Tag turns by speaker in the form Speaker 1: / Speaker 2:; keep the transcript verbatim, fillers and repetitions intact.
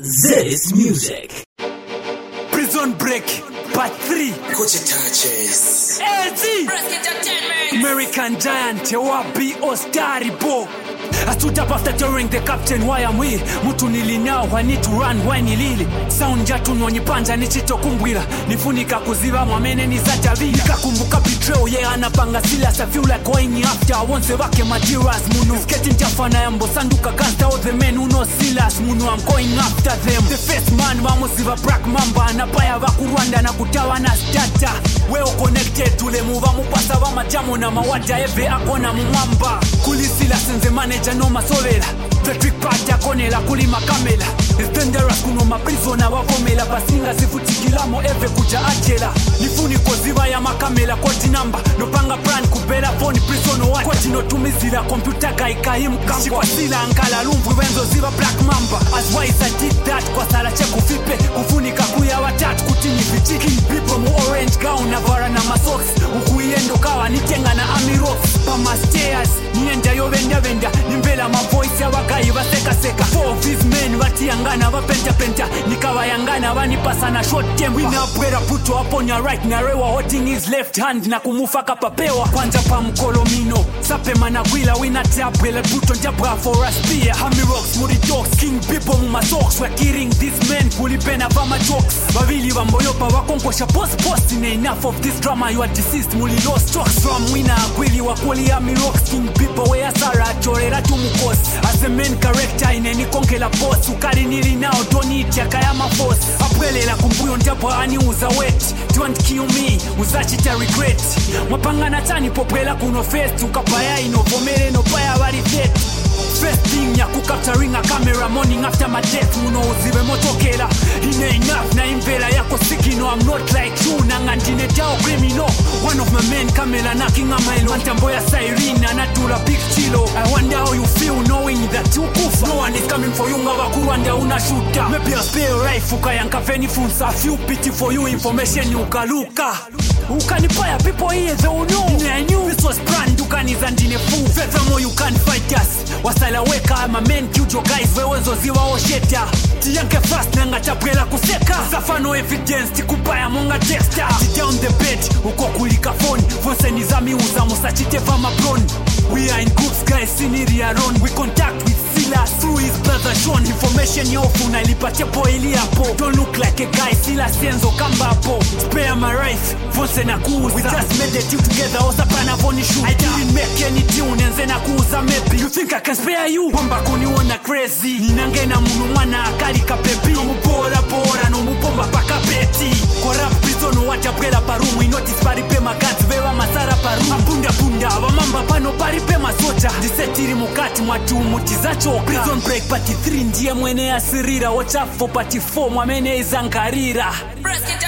Speaker 1: This music.
Speaker 2: Prison Break Part three.
Speaker 3: Coach touches.
Speaker 2: L G American Giant Wabi Ostaribo. I stood up after telling the captain why I'm here. Mutu nili now, I need to run, why nilili. Sound jatu nwonyi panja nichito kumbwila. Nifunika kuziba mwamene nizaja vila. Nikakumbuka betrayal, yeah anapanga silas. I feel like going after, I want to wake materials. Munu, it's getting tougher na yambo sanduka gangsta. All the men who know silas, munu I'm going after them. The first man, wamusiva black mamba. Anapaya wakurwanda na kutawa na stata. Well connected to the move, amupasa wa majamu na mawata. Eve akona mumamba. Kulisila senze manager no masovela. The trick part ya konela kulima kamela. It's dangerous kuno maprisona wavomela. Basinga sifutikilamo eve kuja ajela. Nifuni koziva ya makamela koti namba. Nopanga plan kubela phone prisono wati. Koti no tumizila computer gaika himkampo. Shikwa sila ankala lumbu wenzo ziva black mamba. As wise I did that kwa sala cheku fipe. Kufunika kuya watatu kutini vichiki. People mu orange gown na vara na masocks. Ukuiendo kawa nitenga na amirox. Pama stairs nienda yo venda venda. Nimbela ma voice ya wagai vaseka seka. Four of these men vati yangana vapenta penta. Nikawa yangana vanipasa na short game. We now put a puto up on your right. Narewa holding his left hand na kumufaka papewa. Kwanza pa mkolomino sape managwila. We not tabwele puto njabra for us beer. Hami rocks muri dogs. King people muma socks. We're killing these men kulipena vama jokes. Vavili vamboyopa wakonkosha post post. In enough of this drama you are deceased. Muli lost strokes from wina agwili wakoli hami rocks. King people we asara chorera tumukos. As a main character in any konkela boss. Ukari nili now don't need ya kayama force. Apwele la kumbuyo njapa ani uza wet. Don't kill me uzachita regret. Mwapanga na tani popwela kuno face. Ukapaya ino pomele no paya wari fet. First thing ya kukapturing a camera morning after my death. Muno uzive motokela. Ine enough na imvela yako siki. No I'm not like you nangandine jao criminal. One of my men kamela knocking on my lawn. Tamboya siren anatula big chilo. I wonder how you feel knowing that you kufa. No one is coming for you ngawa kurwanda unashuta. Maybe a spare rifle kayanka veni funsa. A few pity for you information ukaluka. Ukanipaya people here they will know. I knew this was planned. Ukanizandine fool. Furthermore you can't fight us. Wasala weka I'm a man cute your guys. Wewezo ziwa osheta. Tiyanke fast nanga tapwela kuseka. Safano evidence tikupaya monga texta. Ti down the bed uko kulika phone. Vose nizami uza musachite fama prone. We are in groups guys siniri aron. We contact with Silas through his brother Sean. Information yofu na ilipache po ili hapo. Don't look like a guy Silas Enzo kamba hapo. Spare my rife Vose na kuuza. We just made the deal together osa pana voni shoot. I didn't make any tune enze na kuuza maybe. You think I can spare you? Wamba kuniona crazy. Ninange na munu mwana akali kapepi. No mupora pora no mupomba paka beti. Kwa rap prison wacha pwela parumu. We notice paripe magati vewa masara parumu. Abunda bunda wamamba pano paripe masota. Disetiri mukati mwatu mutizacho. Prison Break Part three ndiye mwene asirira. Watch out for Part four mwamene izankarira.